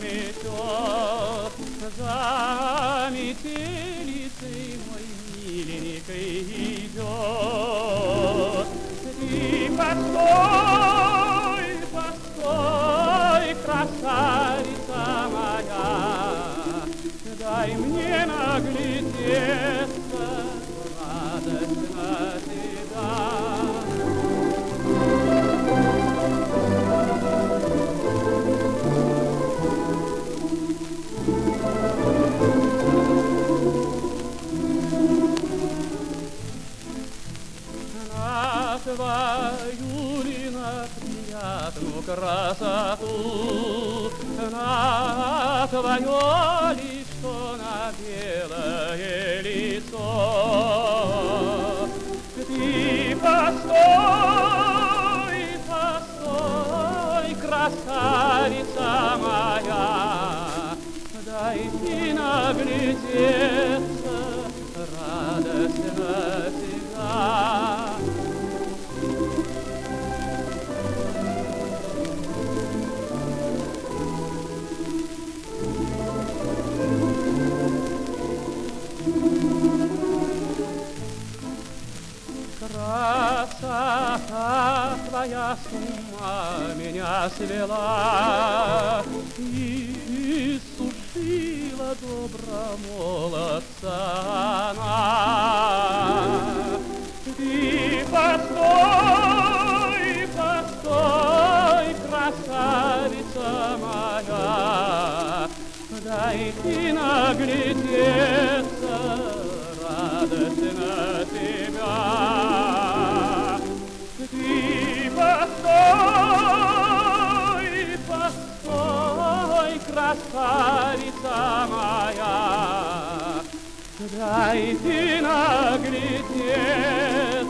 метет, за метелицей мой миленький идет. Ты постой, постой, красавица моя, дай мне наглядеться, радость на тебя. Твою ли на приятную красоту, на твое ли, что на белое лицо. Ты постой, постой, красавица моя, дай ты наглядеться, радость на тебя. Красота твоя с ума меня свела и сушила добромолодца она. Ты постой, постой, красавица моя, дай ты наглядеться, радость на тебя. Ты постой, постой, красавица моя, дай ты наглядеться,